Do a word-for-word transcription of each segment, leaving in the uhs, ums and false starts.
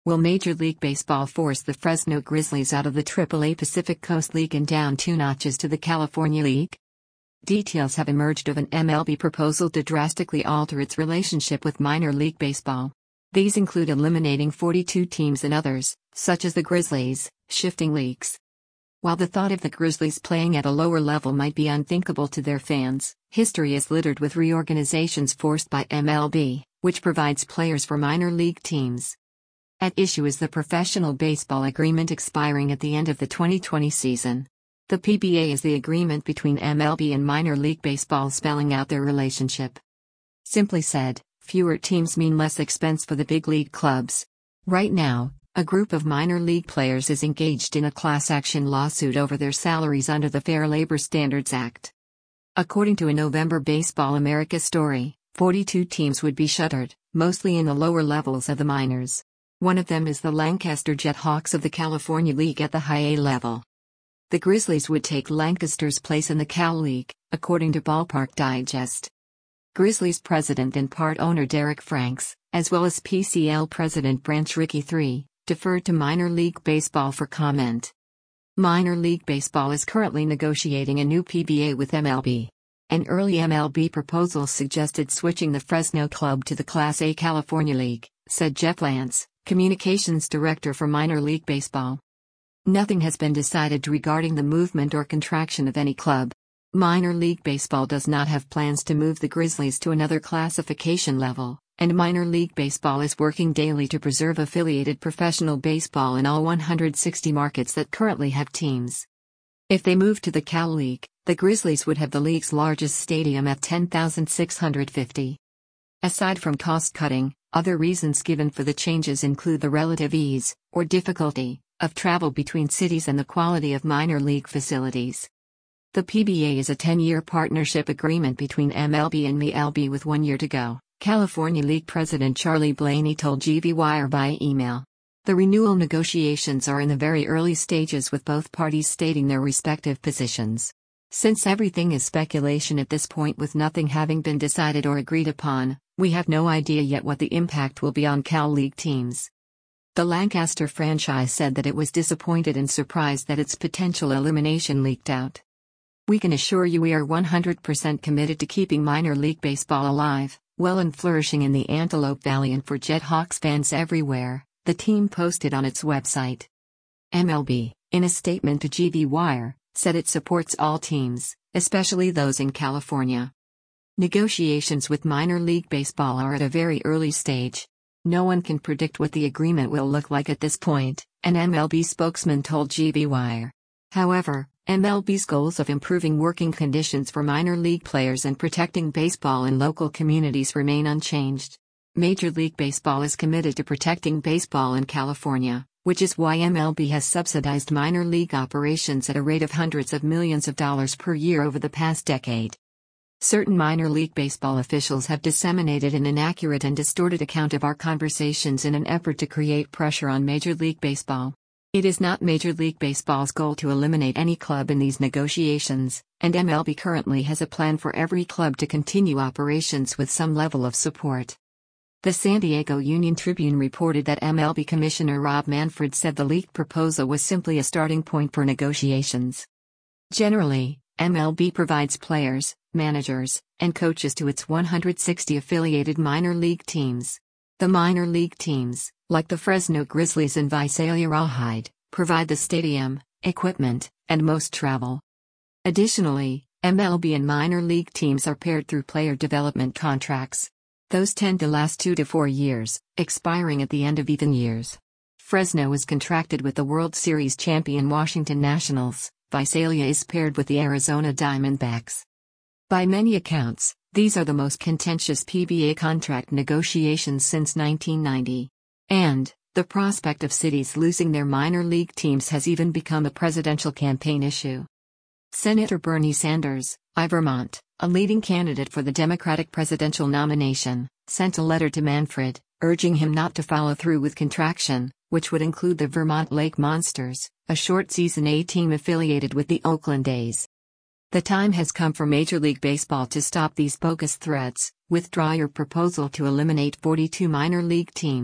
Will Major League Baseball force the Fresno Grizzlies out of the triple A Pacific Coast League and down two notches to the California League? Details have emerged of an M L B proposal to drastically alter its relationship with minor league baseball. These include eliminating forty-two teams and others, such as the Grizzlies, shifting leagues. While the thought of the Grizzlies playing at a lower level might be unthinkable to their fans, history is littered with reorganizations forced by M L B, which provides players for minor league teams. At issue is the professional baseball agreement expiring at the end of the twenty twenty season. The P B A is the agreement between M L B and minor league baseball spelling out their relationship. Simply said, fewer teams mean less expense for the big league clubs. Right now, a group of minor league players is engaged in a class action lawsuit over their salaries under the Fair Labor Standards Act. According to a November Baseball America story, forty-two teams would be shuttered, mostly in the lower levels of the minors. One of them is the Lancaster Jethawks of the California League at the high A level. The Grizzlies would take Lancaster's place in the Cal League, according to Ballpark Digest. Grizzlies president and part owner Derek Franks, as well as P C L president Branch Rickey the third, deferred to minor league baseball for comment. Minor league baseball is currently negotiating a new P B A with M L B. An early M L B proposal suggested switching the Fresno club to the Class A California League, said Jeff Lance, communications director for minor league baseball. Nothing has been decided regarding the movement or contraction of any club. Minor league baseball does not have plans to move the Grizzlies to another classification level, and minor league baseball is working daily to preserve affiliated professional baseball in all one hundred sixty markets that currently have teams. If they move to the Cal League, the Grizzlies would have the league's largest stadium at ten thousand six hundred fifty. Aside from cost cutting, other reasons given for the changes include the relative ease, or difficulty, of travel between cities and the quality of minor league facilities. The P B A is a ten-year partnership agreement between M L B and M L B with one year to go, California League President Charlie Blaney told G V Wire by email. The renewal negotiations are in the very early stages with both parties stating their respective positions. Since everything is speculation at this point with nothing having been decided or agreed upon, we have no idea yet what the impact will be on Cal League teams. The Lancaster franchise said that it was disappointed and surprised that its potential elimination leaked out. We can assure you we are one hundred percent committed to keeping minor league baseball alive, well and flourishing in the Antelope Valley and for Jethawks fans everywhere, the team posted on its website. M L B, in a statement to G V Wire, said it supports all teams, especially those in California. Negotiations with minor league baseball are at a very early stage. No one can predict what the agreement will look like at this point, an M L B spokesman told G V Wire. However, M L B's goals of improving working conditions for minor league players and protecting baseball in local communities remain unchanged. Major League Baseball is committed to protecting baseball in California, which is why M L B has subsidized minor league operations at a rate of hundreds of millions of dollars per year over the past decade. Certain minor league baseball officials have disseminated an inaccurate and distorted account of our conversations in an effort to create pressure on Major League Baseball. It is not Major League Baseball's goal to eliminate any club in these negotiations, and M L B currently has a plan for every club to continue operations with some level of support. The San Diego Union-Tribune reported that M L B Commissioner Rob Manfred said the leaked proposal was simply a starting point for negotiations. Generally, M L B provides players, managers, and coaches to its one hundred sixty affiliated minor league teams. The minor league teams, like the Fresno Grizzlies and Visalia Rawhide, provide the stadium, equipment, and most travel. Additionally, M L B and minor league teams are paired through player development contracts. Those tend to last two to four years, expiring at the end of even years. Fresno is contracted with the World Series champion Washington Nationals. Visalia is paired with the Arizona Diamondbacks. By many accounts, these are the most contentious P B A contract negotiations since nineteen ninety. And, the prospect of cities losing their minor league teams has even become a presidential campaign issue. Senator Bernie Sanders, of Vermont, a leading candidate for the Democratic presidential nomination, sent a letter to Manfred, urging him not to follow through with contraction, which would include the Vermont Lake Monsters, a short-season A team affiliated with the Oakland A's. The time has come for Major League Baseball to stop these bogus threats, withdraw your proposal to eliminate forty-two minor league teams,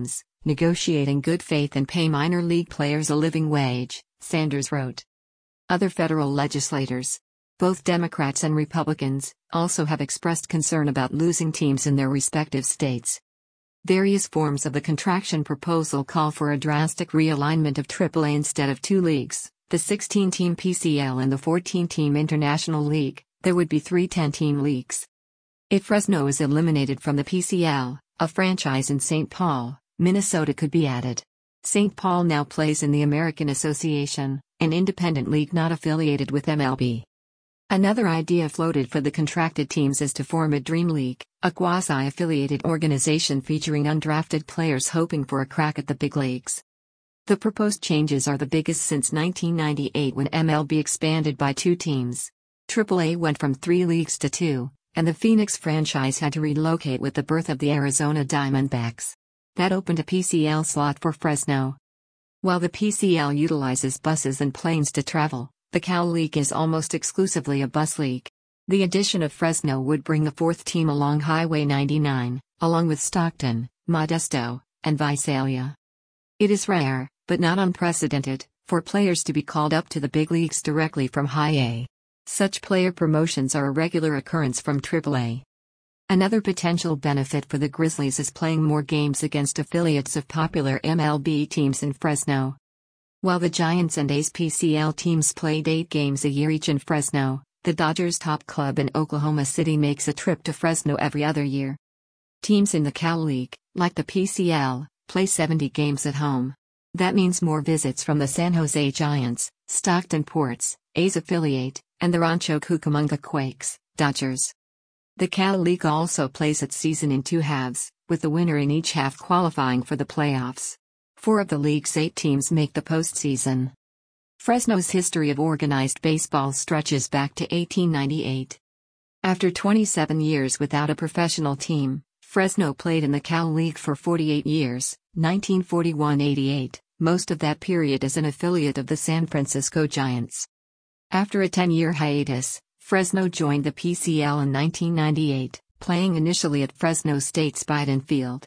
negotiate in good faith and pay minor league players a living wage, Sanders wrote. Other federal legislators, both Democrats and Republicans, also have expressed concern about losing teams in their respective states. Various forms of the contraction proposal call for a drastic realignment of triple A instead of two leagues, the sixteen-team P C L and the fourteen-team International League. There would be three ten-team leagues. If Fresno is eliminated from the P C L, a franchise in Saint Paul, Minnesota could be added. Saint Paul now plays in the American Association, an independent league not affiliated with M L B. Another idea floated for the contracted teams is to form a Dream League, a quasi-affiliated organization featuring undrafted players hoping for a crack at the big leagues. The proposed changes are the biggest since nineteen ninety-eight when M L B expanded by two teams. triple A went from three leagues to two, and the Phoenix franchise had to relocate with the birth of the Arizona Diamondbacks. That opened a P C L slot for Fresno. While the P C L utilizes buses and planes to travel, the Cal League is almost exclusively a bus league. The addition of Fresno would bring a fourth team along Highway ninety-nine, along with Stockton, Modesto, and Visalia. It is rare, but not unprecedented, for players to be called up to the big leagues directly from High A. Such player promotions are a regular occurrence from triple A. Another potential benefit for the Grizzlies is playing more games against affiliates of popular M L B teams in Fresno. While the Giants and A's P C L teams played eight games a year each in Fresno, the Dodgers' top club in Oklahoma City makes a trip to Fresno every other year. Teams in the Cal League, like the P C L, play seventy games at home. That means more visits from the San Jose Giants, Stockton Ports, A's affiliate, and the Rancho Cucamonga Quakes, Dodgers. The Cal League also plays its season in two halves, with the winner in each half qualifying for the playoffs. Four of the league's eight teams make the postseason. Fresno's history of organized baseball stretches back to eighteen ninety-eight. After twenty-seven years without a professional team, Fresno played in the Cal League for forty-eight years, nineteen forty-one to eighty-eight, most of that period as an affiliate of the San Francisco Giants. After a ten-year hiatus, Fresno joined the P C L in nineteen ninety-eight, playing initially at Fresno State's Biden Field.